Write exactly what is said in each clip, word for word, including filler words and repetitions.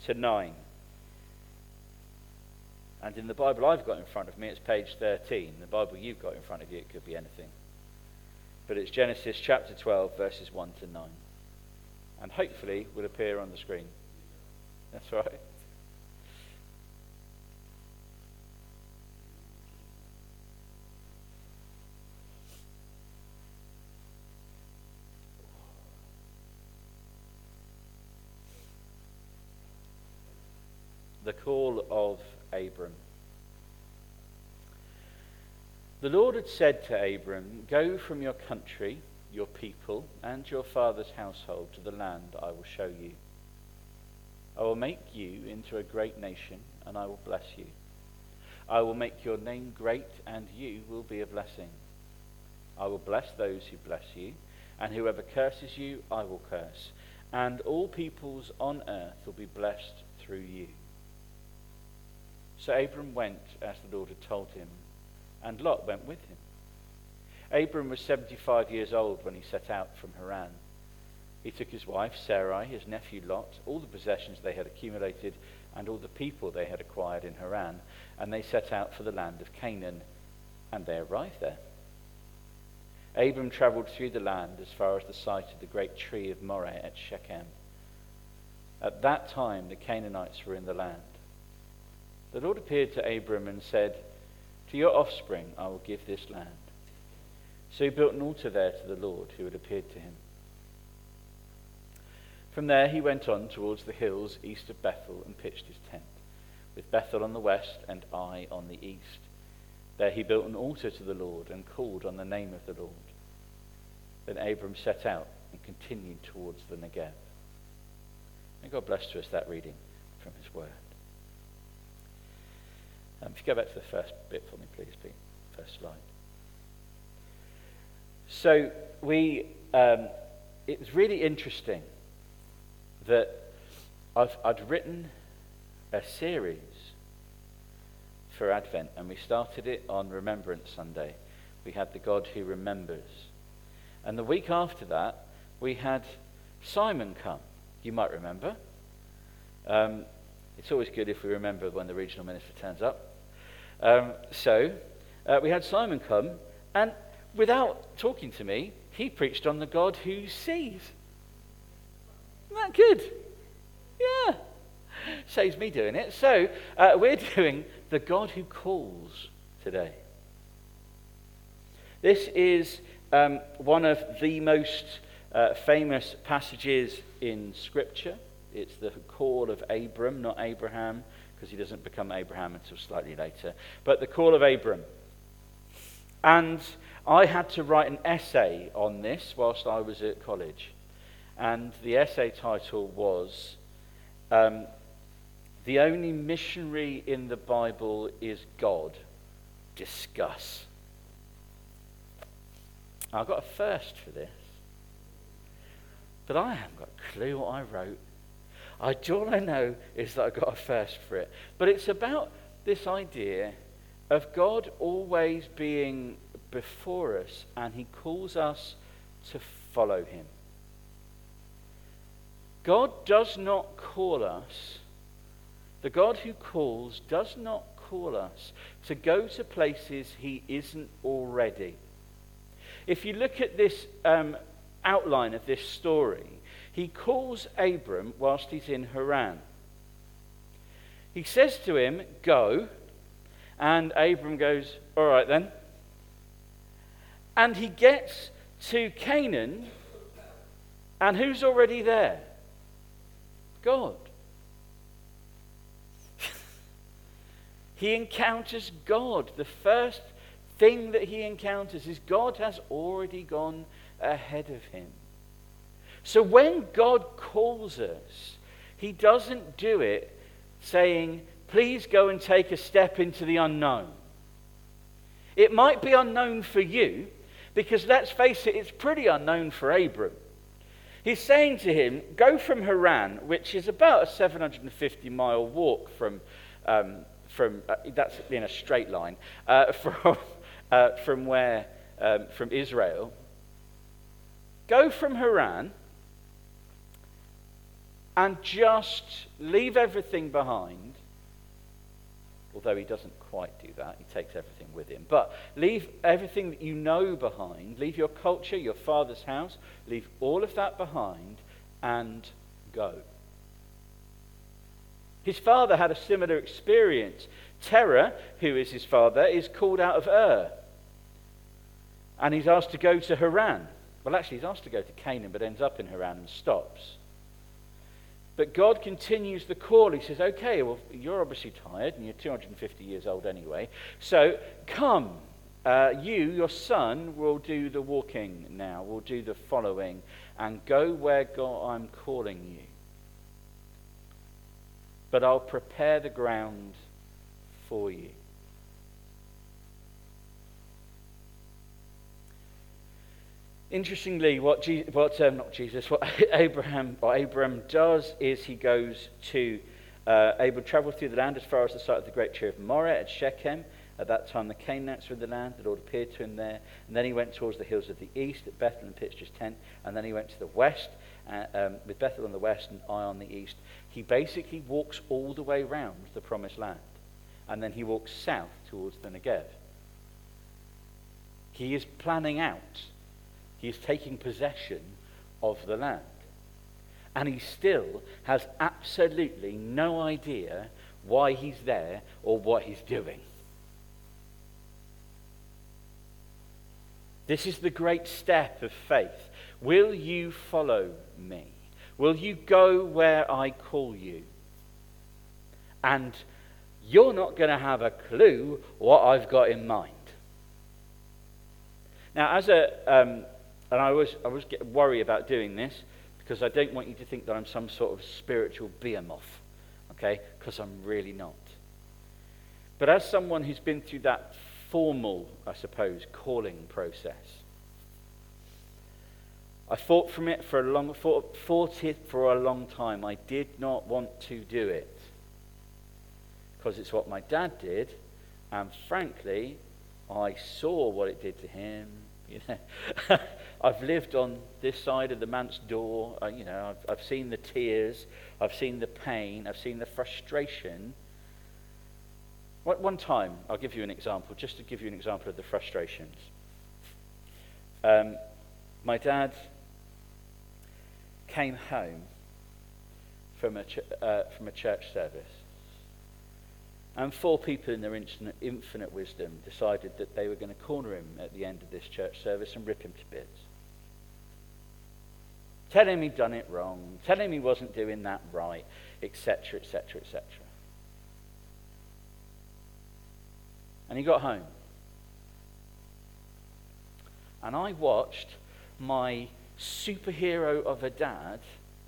to nine. And in the Bible I've got in front of me, it's page thirteen. The Bible you've got in front of you, it could be anything. But it's Genesis chapter twelve, verses one to nine. And hopefully will appear on the screen. That's right. The call of Abram. The Lord had said to Abram, "Go from your country, your people, and your father's household to the land I will show you. I will make you into a great nation, and I will bless you. I will make your name great, and you will be a blessing. I will bless those who bless you, and whoever curses you, I will curse. And all peoples on earth will be blessed through you." So Abram went as the Lord had told him, and Lot went with him. Abram was seventy-five years old when he set out from Haran. He took his wife Sarai, his nephew Lot, all the possessions they had accumulated, and all the people they had acquired in Haran, and they set out for the land of Canaan, and they arrived there. Abram travelled through the land as far as the site of the great tree of Moreh at Shechem. At that time the Canaanites were in the land. The Lord appeared to Abram and said, "To your offspring I will give this land." So he built an altar there to the Lord who had appeared to him. From there he went on towards the hills east of Bethel and pitched his tent, with Bethel on the west and Ai on the east. There he built an altar to the Lord and called on the name of the Lord. Then Abram set out and continued towards the Negev. May God bless to us that reading from his word. Um, if you go back to the first bit for me, please, Pete. First slide. So we, um, it was really interesting that I've, I'd written a series for Advent, and we started it on Remembrance Sunday. We had the God who remembers. And the week after that, we had Simon come. You might remember. Um, it's always good if we remember when the regional minister turns up. Um, so, uh, we had Simon come, and without talking to me, he preached on the God who sees. Isn't that good? Yeah. Saves me doing it. So, uh, we're doing the God who calls today. This is um, one of the most uh, famous passages in Scripture. It's the call of Abram, not Abraham, because he doesn't become Abraham until slightly later. But the call of Abram. And I had to write an essay on this whilst I was at college. And the essay title was, um, "The Only Missionary in the Bible is God. Discuss." I got a first for this. But I haven't got a clue what I wrote. I, all I know is that I got a first for it. But it's about this idea of God always being before us, and he calls us to follow him. God does not call us, the God who calls does not call us to go to places he isn't already. If you look at this um, outline of this story, he calls Abram whilst he's in Haran. He says to him, "Go," and Abram goes, "All right then." And he gets to Canaan, and who's already there? God. He encounters God. The first thing that he encounters is God has already gone ahead of him. So when God calls us, he doesn't do it saying, "Please go and take a step into the unknown." It might be unknown for you, because let's face it, it's pretty unknown for Abram. He's saying to him, go from Haran, which is about a seven hundred fifty mile walk from, um, from uh, that's in a straight line, uh, from, uh, from where, um, from Israel. Go from Haran, and just leave everything behind. Although he doesn't quite do that, he takes everything with him. But leave everything that you know behind, leave your culture, your father's house, leave all of that behind and go. His father had a similar experience. Terah, who is his father, is called out of Ur. And he's asked to go to Haran. Well, actually, he's asked to go to Canaan, but ends up in Haran and stops. But God continues the call. He says, okay, well, you're obviously tired, and you're two hundred fifty years old anyway. So come, uh, you, your son, will do the walking now, will do the following, and go where God, I'm calling you. But I'll prepare the ground for you. Interestingly, what, Je- what um, not Jesus, what Abraham or Abram does is he goes to, uh, Abram travels through the land as far as the site of the great tree of Moreh at Shechem. At that time, the Canaanites were in the land. The Lord appeared to him there. And then he went towards the hills of the east at Bethel and pitched his tent. And then he went to the west, uh, um, with Bethel on the west and Ai on the east. He basically walks all the way round the promised land. And then he walks south towards the Negev. He is planning out. He is taking possession of the land. And he still has absolutely no idea why he's there or what he's doing. This is the great step of faith. Will you follow me? Will you go where I call you? And you're not going to have a clue what I've got in mind. Now, as a... Um, And I always, I always get worry about doing this because I don't want you to think that I'm some sort of spiritual behemoth, okay? Because I'm really not. But as someone who's been through that formal, I suppose, calling process, I fought from it for a long, fought, fought it for a long time. I did not want to do it because it's what my dad did, and frankly, I saw what it did to him. You know, I've lived on this side of the manse door. Uh, you know, I've, I've seen the tears, I've seen the pain, I've seen the frustration. One, one time, I'll give you an example, just to give you an example of the frustrations. Um, my dad came home from a ch- uh, from a church service. And four people in their infinite, infinite wisdom decided that they were going to corner him at the end of this church service and rip him to bits. Tell him he'd done it wrong. Tell him he wasn't doing that right, et cetera, et cetera, et cetera. And he got home. And I watched my superhero of a dad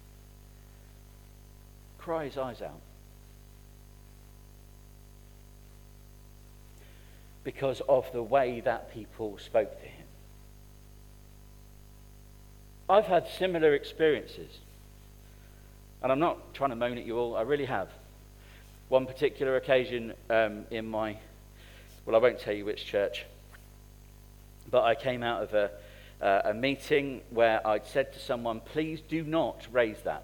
cry his eyes out. Because of the way that people spoke to him. I've had similar experiences. And I'm not trying to moan at you all, I really have. One particular occasion um, in my, well, I won't tell you which church, but I came out of a, uh, a meeting where I'd said to someone, please do not raise that.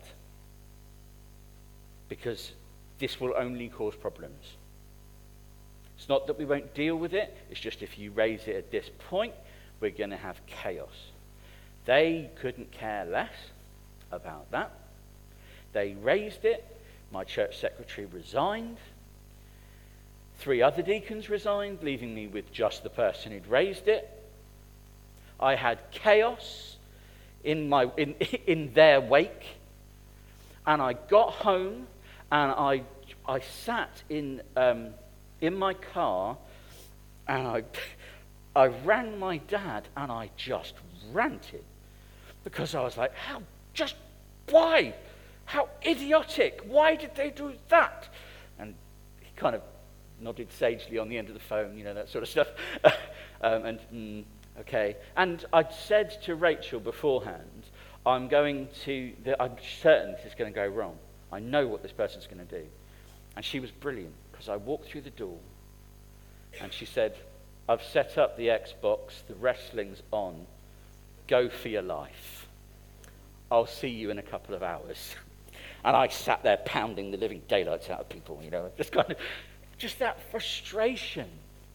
Because this will only cause problems. It's not that we won't deal with it, it's just if you raise it at this point, we're going to have chaos. They couldn't care less about that. They raised it. My church secretary resigned. Three other deacons resigned, leaving me with just the person who'd raised it. I had chaos in my in, in their wake. And I got home and I I sat in... Um, in my car, and I, I rang my dad, and I just ranted. Because I was like, how, just, why? How idiotic, why did they do that? And he kind of nodded sagely on the end of the phone, you know, that sort of stuff. um, and, mm, okay. And I'd said to Rachel beforehand, I'm going to, I'm certain this is going to go wrong. I know what this person's going to do. And she was brilliant. Because I walked through the door and she said, I've set up the Xbox, the wrestling's on, go for your life. I'll see you in a couple of hours. And I sat there pounding the living daylights out of people, you know, just kind of, just that frustration.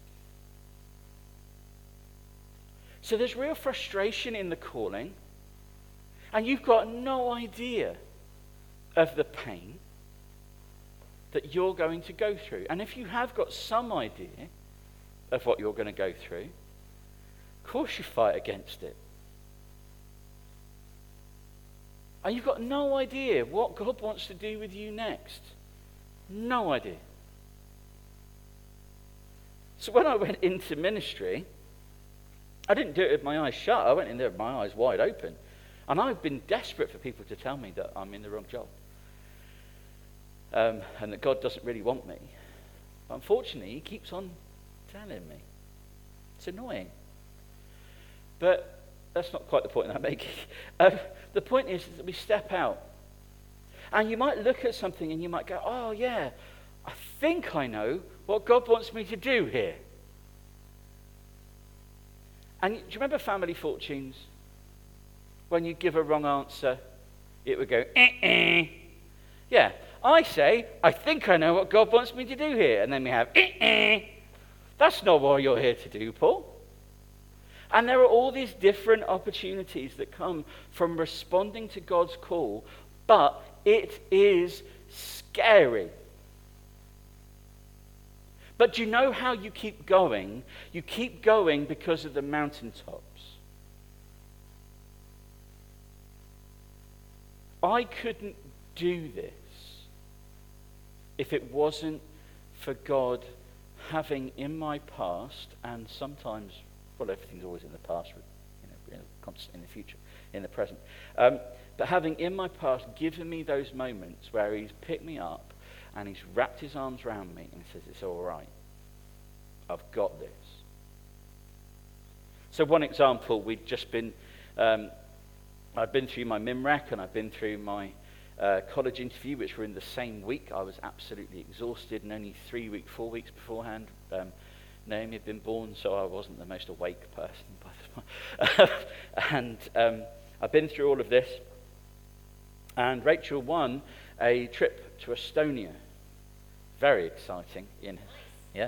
So there's real frustration in the calling, and you've got no idea of the pain that you're going to go through. And if you have got some idea of what you're going to go through, of course you fight against it. And you've got no idea what God wants to do with you next. No idea. So when I went into ministry, I didn't do it with my eyes shut. I went in there with my eyes wide open. And I've been desperate for people to tell me that I'm in the wrong job. Um, and that God doesn't really want me. But unfortunately, he keeps on telling me. It's annoying. But that's not quite the point that I'm making. Um, the point is that we step out. And you might look at something and you might go, oh yeah, I think I know what God wants me to do here. And do you remember Family Fortunes? When you give a wrong answer, it would go, eh, eh. Yeah, I say, I think I know what God wants me to do here. And then we have, eh, eh. That's not what you're here to do, Paul. And there are all these different opportunities that come from responding to God's call, but it is scary. But do you know how you keep going? You keep going because of the mountaintops. I couldn't do this if it wasn't for God having in my past, and sometimes, well, everything's always in the past, you know, in the future, in the present. Um, but having in my past given me those moments where he's picked me up and he's wrapped his arms around me and says, it's all right. I've got this. So one example, we'd just been, um, I've been through my MIMREC and I've been through my uh, college interview, which were in the same week. I was absolutely exhausted, and only three weeks, four weeks beforehand, um, Naomi had been born, so I wasn't the most awake person by the time. and um, I've been through all of this, and Rachel won a trip to Estonia. Very exciting in yeah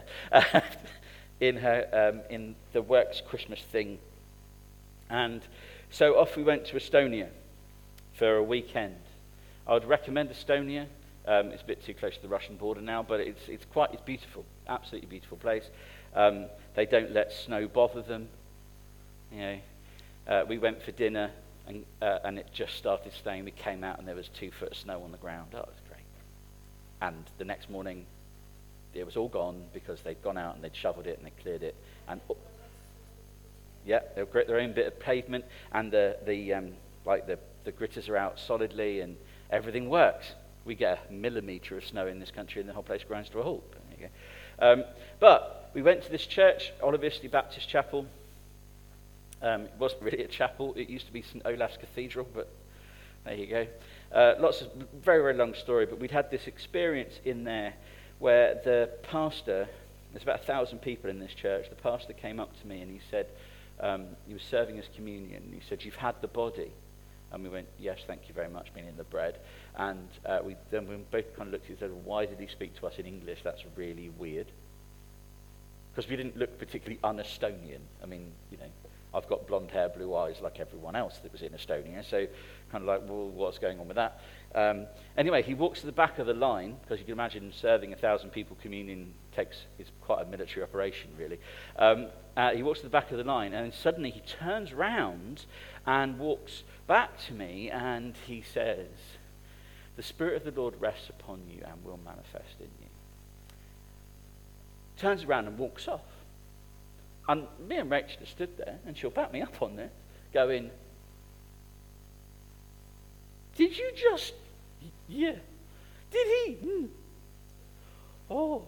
in her um, in the works Christmas thing. And so off we went to Estonia for a weekend. I would recommend Estonia. Um, it's a bit too close to the Russian border now, but it's it's quite it's beautiful, absolutely beautiful place. Um, they don't let snow bother them. You know, uh, we went for dinner and uh, and it just started snowing. We came out and there was two foot of snow on the ground. Oh, it was great. And the next morning, it was all gone because they'd gone out and they'd shoveled it and they cleared it. And oh, yeah, they'll grit their own bit of pavement, and the the um, like the the gritters are out solidly and everything works. We get a millimetre of snow in this country and the whole place grinds to a halt. There you go. Um, but we went to this church, Olive Isley Baptist Chapel. Um, it wasn't really a chapel. It used to be Saint Olaf's Cathedral, but there you go. Uh, lots of, very, very long story, but we'd had this experience in there where the pastor, there's about a thousand people in this church, the pastor came up to me and he said, um, he was serving us communion, and he said, you've had the body. And we went, yes, thank you very much, meaning the bread. And uh, we then we both kind of looked at each other, why did he speak to us in English? That's really weird. Because we didn't look particularly un-Estonian. I mean, you know, I've got blonde hair, blue eyes like everyone else that was in Estonia. So kind of like, well, what's going on with that? Um, anyway, he walks to the back of the line, because you can imagine serving a thousand people communion takes, is quite a military operation, really. Um, uh, he walks to the back of the line, and then suddenly he turns round and walks back to me, and he says, the Spirit of the Lord rests upon you and will manifest in you. Turns around and walks off. And me and Rachel have stood there, and she'll back me up on this, going, did you just, yeah, did he? Mm. Oh.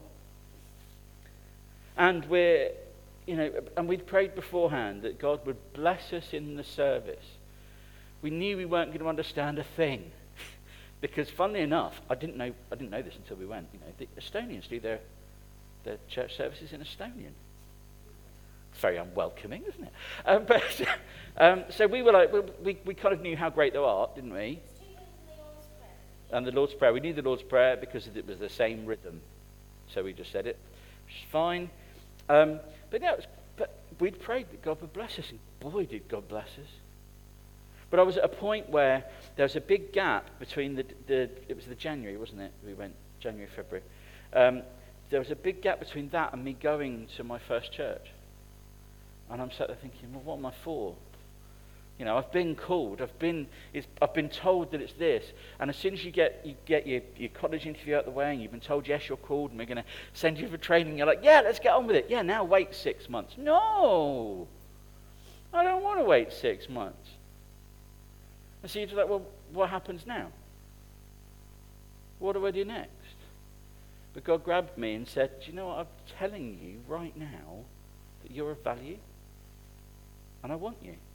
And we're, you know, and we'd prayed beforehand that God would bless us in the service. We knew we weren't going to understand a thing. Because funnily enough, I didn't know I didn't know this until we went, you know, the Estonians do their their church services in Estonian. Very unwelcoming, isn't it? Um, but um, so we were like, we we kind of knew how great they are, didn't we? and the Lord's Prayer. We knew the Lord's Prayer because it was the same rhythm. So we just said it, which is fine. Um, but yeah, it was, but we'd prayed that God would bless us, and boy, did God bless us. But I was at a point where there was a big gap between the, the it was the January, wasn't it? We went January, February. Um, there was a big gap between that and me going to my first church. And I'm sat there thinking, well, what am I for? You know, I've been called. I've been, it's, I've been told that it's this. And as soon as you get you get your, your college interview out of the way, and you've been told yes, you're called, and we're going to send you for training, you're like, yeah, let's get on with it. Yeah, now wait six months. No, I don't want to wait six months. And so you're like, well, what happens now? What do I do next? But God grabbed me and said, do you know what? I'm telling you right now that you're of value, and I want you.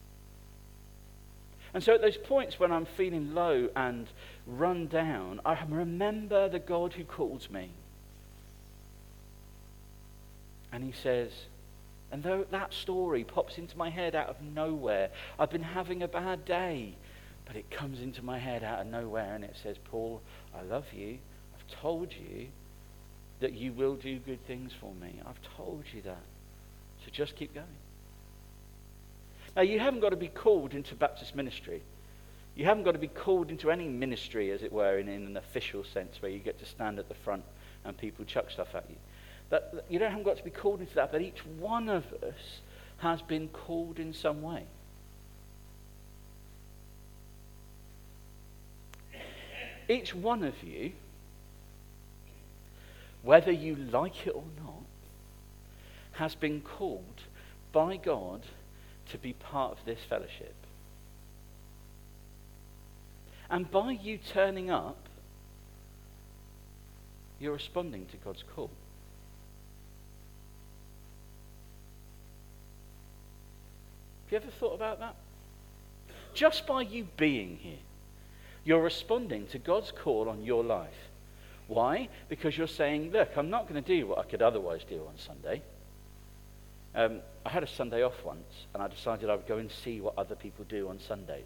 And so at those points when I'm feeling low and run down, I remember the God who calls me. And he says, and though that story pops into my head out of nowhere, I've been having a bad day, but it comes into my head out of nowhere and it says, Paul, I love you. I've told you that you will do good things for me. I've told you that. So just keep going. Now, you haven't got to be called into Baptist ministry. You haven't got to be called into any ministry, as it were, in, in an official sense, where you get to stand at the front and people chuck stuff at you. That, that, you don't haven't got to be called into that, but each one of us has been called in some way. Each one of you, whether you like it or not, has been called by God to be part of this fellowship. And by you turning up, you're responding to God's call. Have you ever thought about that? Just by you being here, you're responding to God's call on your life. Why? Because you're saying, look, I'm not going to do what I could otherwise do on Sunday. Um, I had a Sunday off once, and I decided I would go and see what other people do on Sundays.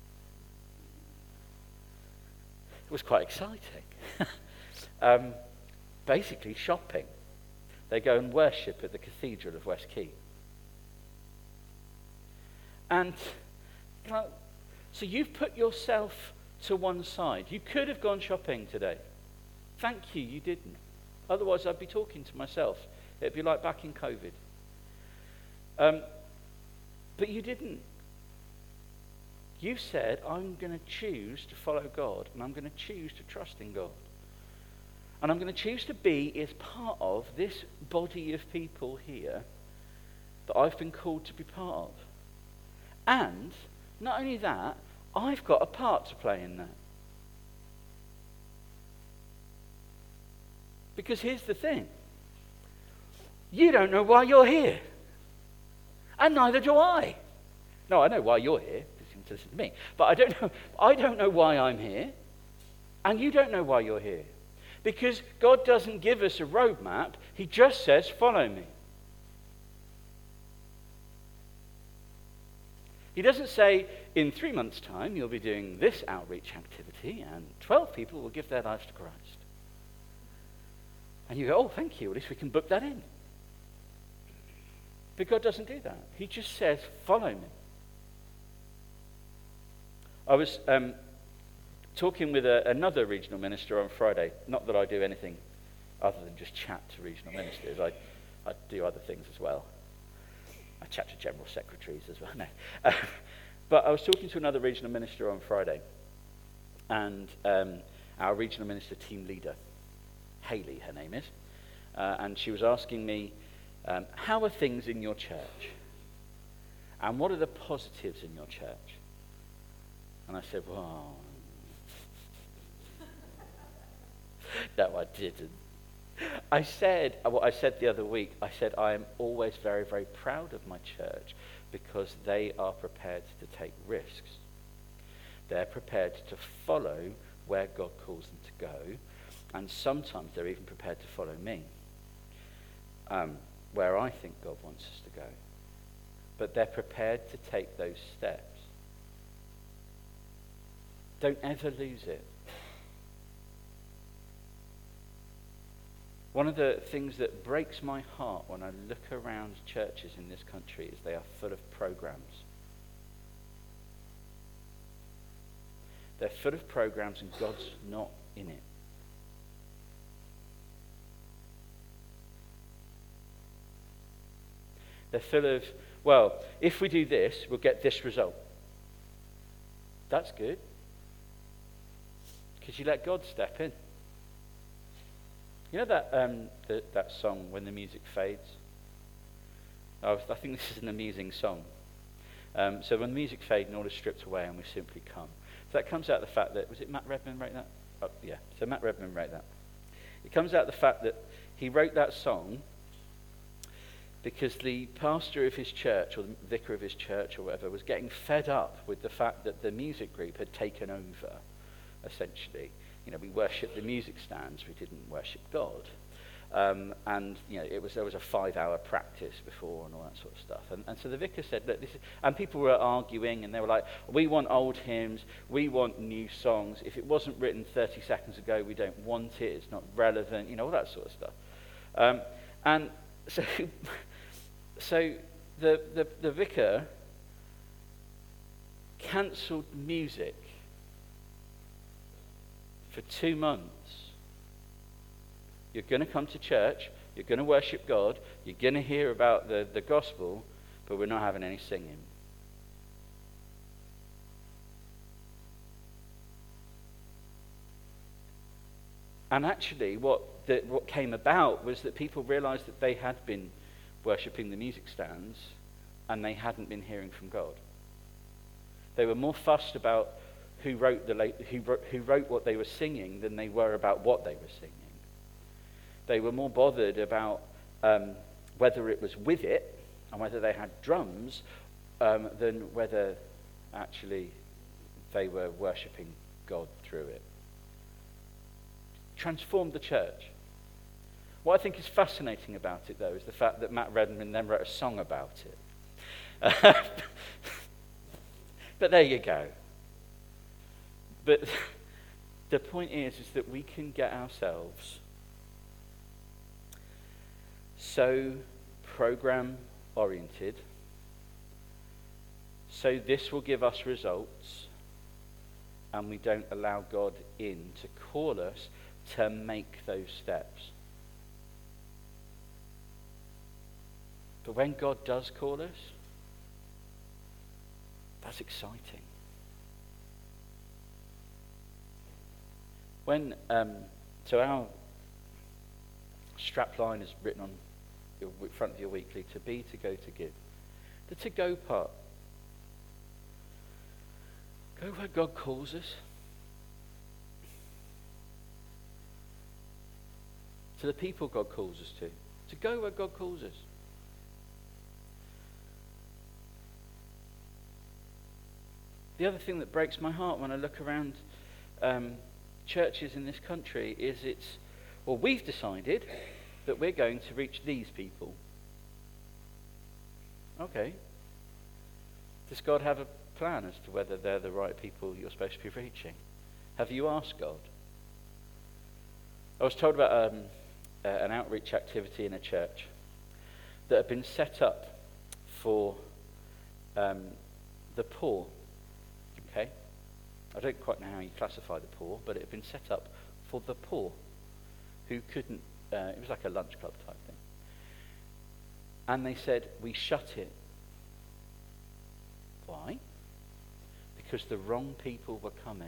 It was quite exciting. um, basically, shopping. They go and worship at the Cathedral of West Quay. And you know, so you've put yourself to one side. You could have gone shopping today. Thank you, you didn't. Otherwise, I'd be talking to myself. It'd be like back in COVID. Um, but you didn't. You said, I'm going to choose to follow God, and I'm going to choose to trust in God. And I'm going to choose to be as part of this body of people here that I've been called to be part of. And not only that, I've got a part to play in that. Because here's the thing. You don't know why you're here. And neither do I. No, I know why you're here, because you listen to me. But I don't know, I don't know why I'm here. And you don't know why you're here. Because God doesn't give us a roadmap. He just says, follow me. He doesn't say, in three months' time, you'll be doing this outreach activity, and twelve people will give their lives to Christ. And you go, oh, thank you, at least we can book that in. But God doesn't do that. He just says, follow me. I was um, talking with a, another regional minister on Friday. Not that I do anything other than just chat to regional ministers. I, I do other things as well. I chat to general secretaries as well. No. Uh, but I was talking to another regional minister on Friday. And um, our regional minister team leader, Hayley, her name is. Uh, and she was asking me, Um, how are things in your church? And what are the positives in your church? And I said, well, no, I didn't. I said, what I said the other week, I said, I am always very, very proud of my church because they are prepared to take risks. They're prepared to follow where God calls them to go. And sometimes they're even prepared to follow me. Um, where I think God wants us to go. But they're prepared to take those steps. Don't ever lose it. One of the things that breaks my heart when I look around churches in this country is they are full of programs. They're full of programs and God's not in it. They're full of, well, if we do this, we'll get this result. That's good. Because you let God step in. You know that um, the, that song, When the Music Fades? I, was, I think this is an amusing song. Um, so when the music fades and all is stripped away and we simply come. So that comes out of the fact that, was it Matt Redman wrote that? Oh, yeah, so Matt Redman wrote that. It comes out of the fact that he wrote that song because the pastor of his church, or the vicar of his church or whatever, was getting fed up with the fact that the music group had taken over, essentially. You know, we worshipped the music stands, we didn't worship God. Um, and, you know, it was there was a five-hour practice before and all that sort of stuff. And, and so the vicar said, look, this is, and people were arguing, and they were like, we want old hymns, we want new songs. If it wasn't written thirty seconds ago, we don't want it, it's not relevant, you know, all that sort of stuff. Um, and so, so the, the, the vicar cancelled music for two months. You're going to come to church, you're going to worship God, you're going to hear about the, the gospel, but we're not having any singing. And actually what, the, what came about was that people realized that they had been worshipping the music stands and they hadn't been hearing from God. They were more fussed about who wrote, the, who wrote, who wrote what they were singing than they were about what they were singing. They were more bothered about um, whether it was with it and whether they had drums um, than whether actually they were worshipping God through it. Transformed the church. What I think is fascinating about it, though, is the fact that Matt Redman then wrote a song about it. But there you go. But the point is, is that we can get ourselves so program-oriented, so this will give us results, and we don't allow God in to call us to make those steps. But when God does call us, that's exciting. When, um, so our strapline is written on the front of your weekly, to be, to go, to give. The to go part. Go where God calls us. To the people God calls us to. To go where God calls us. The other thing that breaks my heart when I look around um, churches in this country is it's, well, we've decided that we're going to reach these people. Okay. Does God have a plan as to whether they're the right people you're supposed to be reaching? Have you asked God? I was told about um, uh, an outreach activity in a church that had been set up for um, the poor. Okay? I don't quite know how you classify the poor, but it had been set up for the poor who couldn't, uh, it was like a lunch club type thing. And they said, we shut it. Why? Because the wrong people were coming.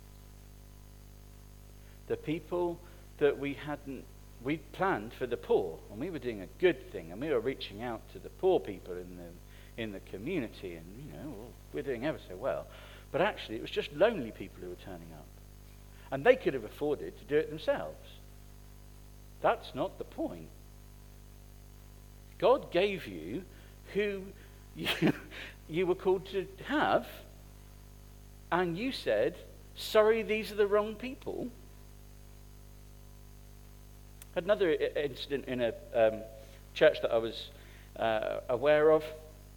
The people that we hadn't, we'd planned for the poor, and we were doing a good thing, and we were reaching out to the poor people in the in the community, and you know, we're doing ever so well. But actually, it was just lonely people who were turning up. And they could have afforded to do it themselves. That's not the point. God gave you who you, you were called to have, and you said, sorry, these are the wrong people. Another incident in a um, church that I was uh, aware of.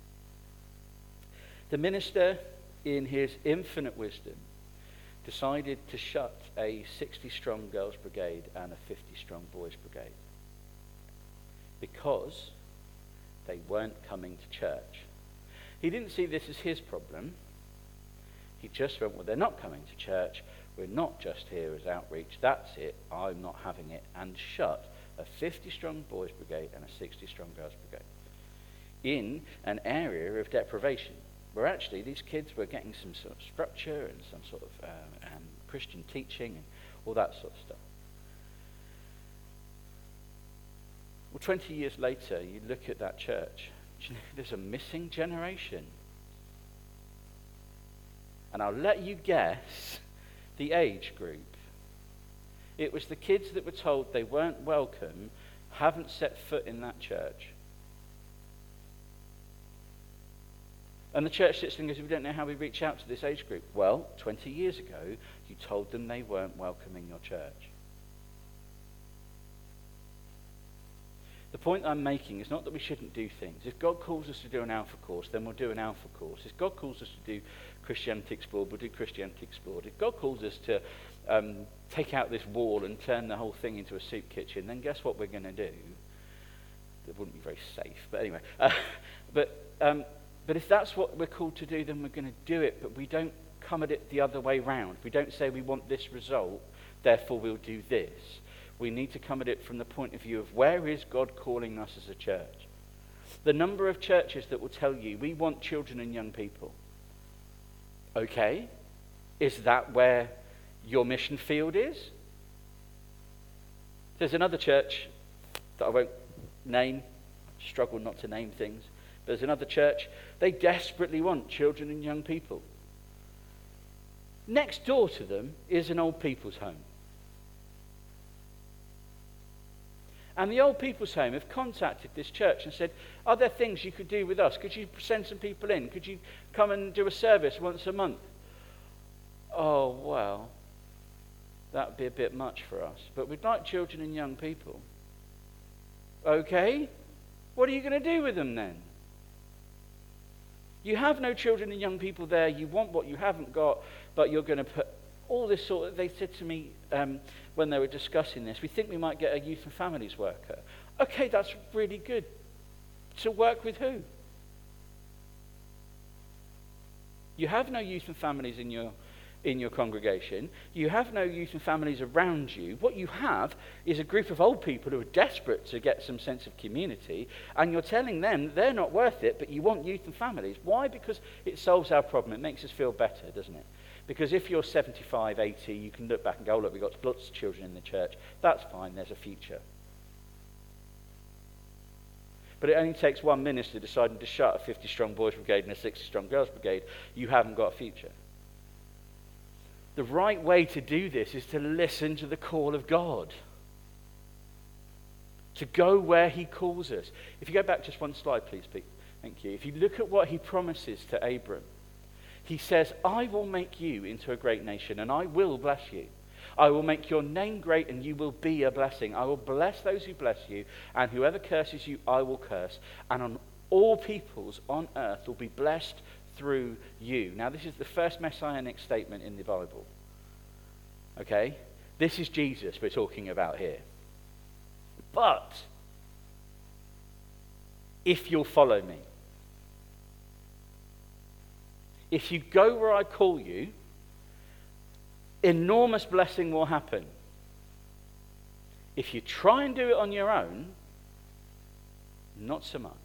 The minister, in his infinite wisdom, decided to shut a sixty-strong girls' brigade and a fifty-strong boys' brigade. because they weren't coming to church. He didn't see this as his problem. He just went, well, they're not coming to church. We're not just here as outreach. That's it. I'm not having it. And shut a fifty-strong boys' brigade and a sixty-strong girls' brigade in an area of deprivation, where actually these kids were getting some sort of structure and some sort of uh, um, Christian teaching and all that sort of stuff. Well, twenty years later, you look at that church, you know, there's a missing generation. And I'll let you guess the age group. It was the kids that were told they weren't welcome, haven't set foot in that church. And the church sits and goes, we don't know how we reach out to this age group. Well, twenty years ago, you told them they weren't welcoming your church. The point I'm making is not that we shouldn't do things. If God calls us to do an Alpha course, then we'll do an Alpha course. If God calls us to do Christianity Explored, we'll do Christianity Explored. If God calls us to um, take out this wall and turn the whole thing into a soup kitchen, then guess what we're going to do? It wouldn't be very safe, but anyway. Uh, but um, but if that's what we're called to do, then we're going to do it, but we don't come at it the other way round. We don't say we want this result, therefore we'll do this. We need to come at it from the point of view of where is God calling us as a church? The number of churches that will tell you, we want children and young people. Okay, is that where your mission field is? There's another church that I won't name, struggle not to name things. There's another church, they desperately want children and young people. Next door to them is an old people's home. And the old people's home have contacted this church and said, are there things you could do with us? Could you send some people in? Could you come and do a service once a month? Oh, well, that would be a bit much for us. But we'd like children and young people. Okay, what are you going to do with them then? You have no children and young people there. You want what you haven't got, but you're going to put all this sort of... They said to me um, when they were discussing this, we think we might get a youth and families worker. Okay, that's really good. To work with who? You have no youth and families in your in your congregation. You have no youth and families around you. What you have is a group of old people who are desperate to get some sense of community, and you're telling them they're not worth it, but you want youth and families. Why? Because it solves our problem. It makes us feel better, doesn't it? Because if you're seventy-five, eighty, you can look back and go, oh, look, we've got lots of children in the church. That's fine, there's a future. But it only takes one minister deciding to shut a fifty-strong boys' brigade and a sixty-strong girls' brigade. You haven't got a future. The right way to do this is to listen to the call of God. To go where he calls us. If you go back just one slide, please, Pete. Thank you. If you look at what he promises to Abram, he says, I will make you into a great nation, and I will bless you. I will make your name great, and you will be a blessing. I will bless those who bless you, and whoever curses you, I will curse. And on all peoples on earth will be blessed through you. Now, this is the first messianic statement in the Bible. Okay? This is Jesus we're talking about here. But if you'll follow me, if you go where I call you, enormous blessing will happen. If you try and do it on your own, not so much.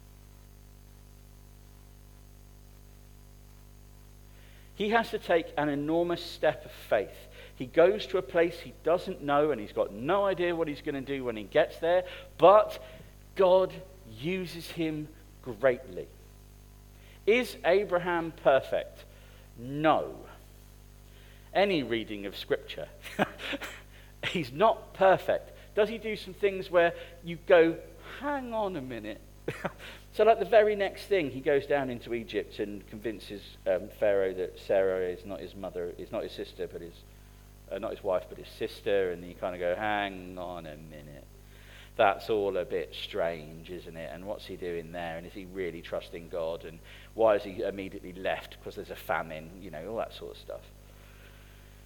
He has to take an enormous step of faith. He goes to a place he doesn't know, and he's got no idea what he's going to do when he gets there, but God uses him greatly. Is Abraham perfect? No. Any reading of Scripture, he's not perfect. Does he do some things where you go, hang on a minute? So like the very next thing, he goes down into Egypt and convinces um, Pharaoh that Sarah is not his mother, is not his sister, but his, uh, not his wife, but his sister. And you kind of go, hang on a minute. That's all a bit strange, isn't it? And what's he doing there? And is he really trusting God? And why has he immediately left? Because there's a famine, you know, all that sort of stuff.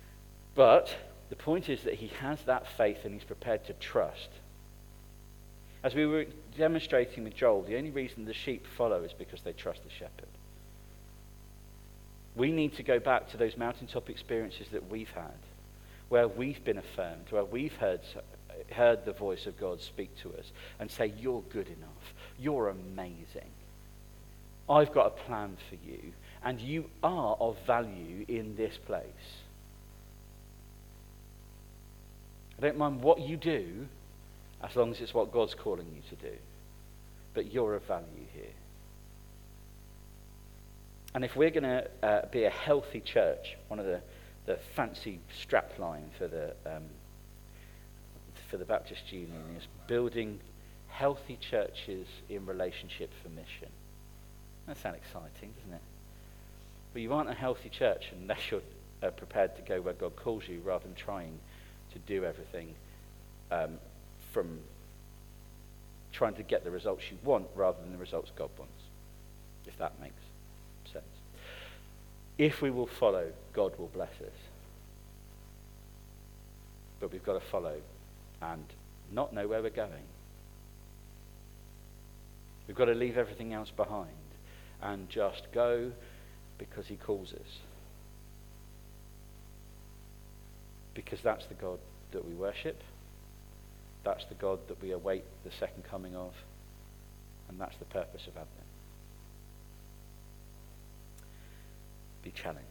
But the point is that he has that faith and he's prepared to trust. As we were demonstrating with Joel, the only reason the sheep follow is because they trust the shepherd. We need to go back to those mountaintop experiences that we've had, where we've been affirmed, where we've heard, heard the voice of God speak to us and say, you're good enough, you're amazing. I've got a plan for you, and you are of value in this place. I don't mind what you do, as long as it's what God's calling you to do. But you're of value here. And if we're going to uh, be a healthy church, one of the, the fancy strap line for the um, for the Baptist Union is building healthy churches in relationship for mission. That sounds exciting, doesn't it? But you aren't a healthy church unless you're uh, prepared to go where God calls you, rather than trying to do everything um, from trying to get the results you want rather than the results God wants, if that makes sense. If we will follow, God will bless us. But we've got to follow and not know where we're going. We've got to leave everything else behind and just go because he calls us. Because that's the God that we worship. That's the God that we await the second coming of. And that's the purpose of Advent. Be challenged.